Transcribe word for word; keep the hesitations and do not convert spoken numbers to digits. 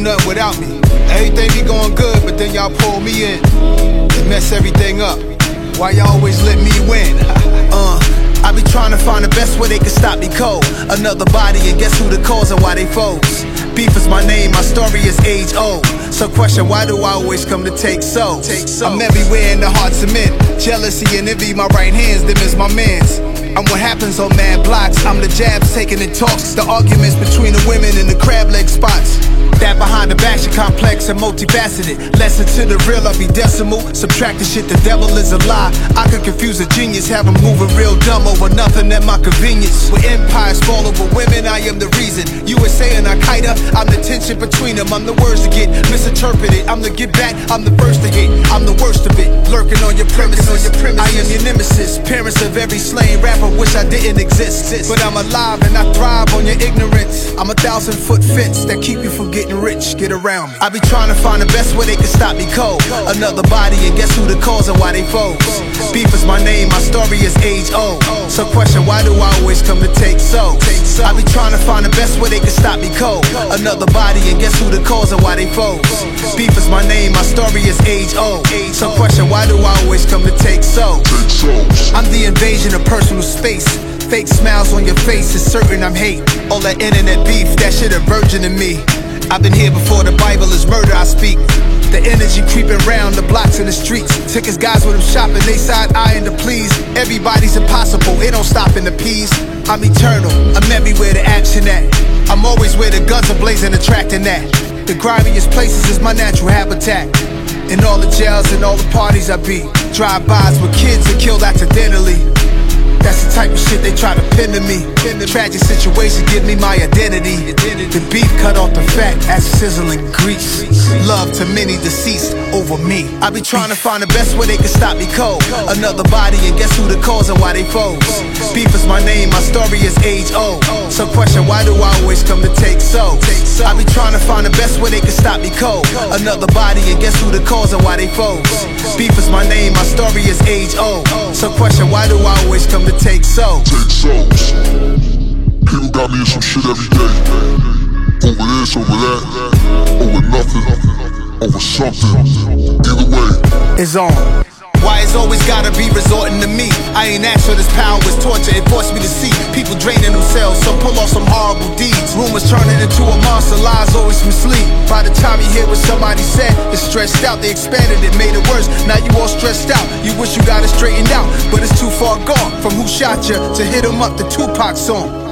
nothing without me. Everything be going good, but then y'all pull me in and mess everything up. Why y'all always let me win? uh, I be trying to find the best way they can stop me cold. Another body, and guess who the cause and why they foes? Beef is my name, my story is age old. So question, why do I always come to take souls? Take souls. I'm everywhere in the hearts of men. Jealousy and envy, my right hands, them is my mans. I'm what happens on mad blocks. I'm the jabs taking in talks. The arguments between the women in the crab leg spots. That behind the back, she complex and multifaceted. Lesson to the real, I be decimal. Subtract the shit, the devil is a lie. I could confuse a genius, have him moving real dumb over nothing at my convenience. With empires fall over women, I am the reason. U S A and Al-Qaeda, I'm the tension between them. I'm the words to get misinterpreted. I'm the get back, I'm the first to hit. I'm the worst of it, lurking on your premises. On your premises. I am your nemesis, parents of every slain rapper. Wish I didn't exist, but I'm alive and I thrive on your ignorance. I'm a thousand foot fence that keep you from getting rich. Get around me. I be trying to find the best way they can stop me cold. Another body, and guess who the cause and why they foes? Beef is my name, my story is age old. So question, why do I always come to take souls? I be trying to find the best way they can stop me cold. Another body, and guess who the cause and why they foes? Beef is my name, my story is age old. So question, why do I always come to take souls? I'm the invasion of personal space. Fake smiles on your face, it's certain I'm hate. All that internet beef, that shit a virgin to me. I've been here before the Bible is murder I speak. The energy creeping round the blocks and the streets. Took his guys with him shopping, they side eyeing to please. Everybody's impossible, it don't stop in the peas. I'm eternal, I'm everywhere the action at. I'm always where the guns are blazing, attracting that. The grimiest places is my natural habitat. In all the jails and all the parties I be. Drive-bys with kids that killed accidentally. That's the type of shit they try to pin to me. Tragic situations give me my identity. The beef cut off the fat as sizzling grease. Love to many deceased over me. I be trying to find the best way they can stop me cold. Another body, and guess who the cause and why they foes? Beef is my name, my story is age old. So question, why do I always come to take souls? I be trying to find the best way they can stop me cold. Another body, and guess who the cause and why they foes? Beef is my name, my story is age old. So question, why do I always come to take souls? Take souls. People got me in some shit every day. Over this, over that, over nothing, over something. Either way, it's on. Why it's always gotta be resorting to me? I ain't asked for this power, it's torture, it forced me to see people draining themselves, so pull off some horrible deeds. Rumors turning into a monster, lies always from sleep. By the time you hear what somebody said, it's stressed out, they expanded it, made it worse. Now you all stressed out, you wish you got it straightened out, but it's too far gone. From who shot you to hit 'em up, the Tupac song.